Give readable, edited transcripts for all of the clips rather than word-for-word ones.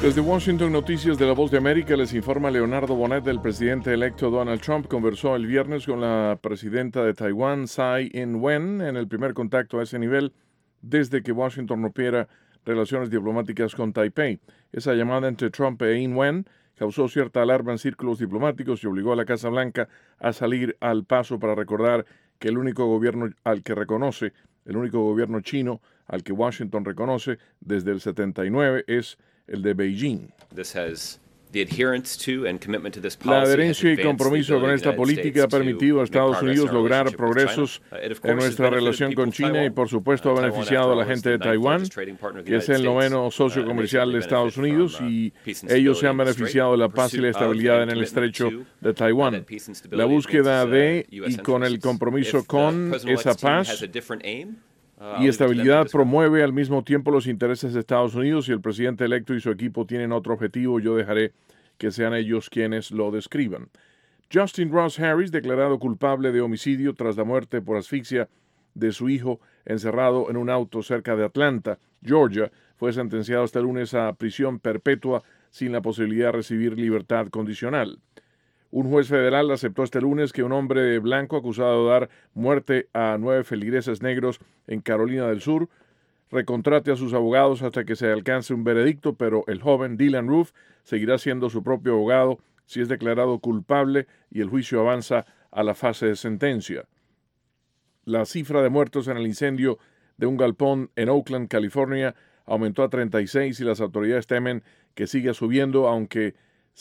Desde Washington, Noticias de La Voz de América, les informa Leonardo Bonet. El presidente electo Donald Trump conversó el viernes con la presidenta de Taiwán, Tsai Ing-wen, en el primer contacto a ese nivel desde que Washington rompiera relaciones diplomáticas con Taipei. Esa llamada entre Trump e Ing-wen causó cierta alarma en círculos diplomáticos y obligó a la Casa Blanca a salir al paso para recordar que el único gobierno chino al que Washington reconoce desde el 79 es el de Beijing. La adherencia y compromiso con esta política ha permitido a Estados Unidos lograr progresos en nuestra relación con China y, por supuesto, ha beneficiado a la gente de Taiwán, que es el noveno socio comercial de Estados Unidos, y ellos se han beneficiado de la paz y la estabilidad en el estrecho de Taiwán. La búsqueda de y con el compromiso con esa paz y estabilidad promueve al mismo tiempo los intereses de Estados Unidos, y el presidente electo y su equipo tienen otro objetivo. Yo dejaré que sean ellos quienes lo describan. Justin Ross Harris, declarado culpable de homicidio tras la muerte por asfixia de su hijo encerrado en un auto cerca de Atlanta, Georgia, fue sentenciado este lunes a prisión perpetua sin la posibilidad de recibir libertad condicional. Un juez federal aceptó este lunes que un hombre blanco acusado de dar muerte a 9 feligreses negros en Carolina del Sur recontrate a sus abogados hasta que se alcance un veredicto, pero el joven Dylan Roof seguirá siendo su propio abogado si es declarado culpable y el juicio avanza a la fase de sentencia. La cifra de muertos en el incendio de un galpón en Oakland, California, aumentó a 36 y las autoridades temen que siga subiendo, aunque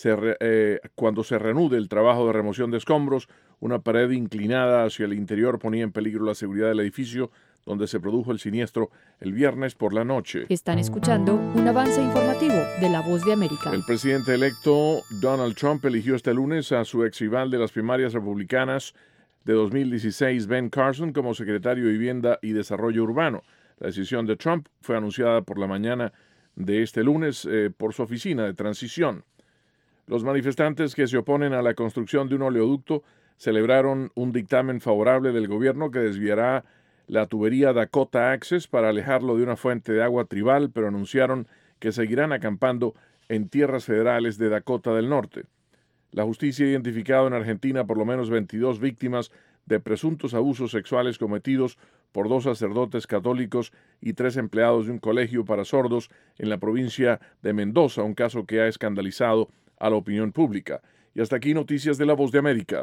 cuando se reanude el trabajo de remoción de escombros, una pared inclinada hacia el interior ponía en peligro la seguridad del edificio donde se produjo el siniestro el viernes por la noche. Están escuchando un avance informativo de La Voz de América. El presidente electo Donald Trump eligió este lunes a su ex rival de las primarias republicanas de 2016, Ben Carson, como secretario de Vivienda y Desarrollo Urbano. La decisión de Trump fue anunciada por la mañana de este lunes por su oficina de transición. Los manifestantes que se oponen a la construcción de un oleoducto celebraron un dictamen favorable del gobierno que desviará la tubería Dakota Access para alejarlo de una fuente de agua tribal, pero anunciaron que seguirán acampando en tierras federales de Dakota del Norte. La justicia ha identificado en Argentina por lo menos 22 víctimas de presuntos abusos sexuales cometidos por 2 sacerdotes católicos y 3 empleados de un colegio para sordos en la provincia de Mendoza, un caso que ha escandalizado a la opinión pública. Y hasta aquí Noticias de La Voz de América.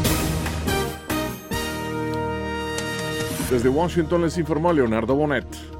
Desde Washington les informó Leonardo Bonet.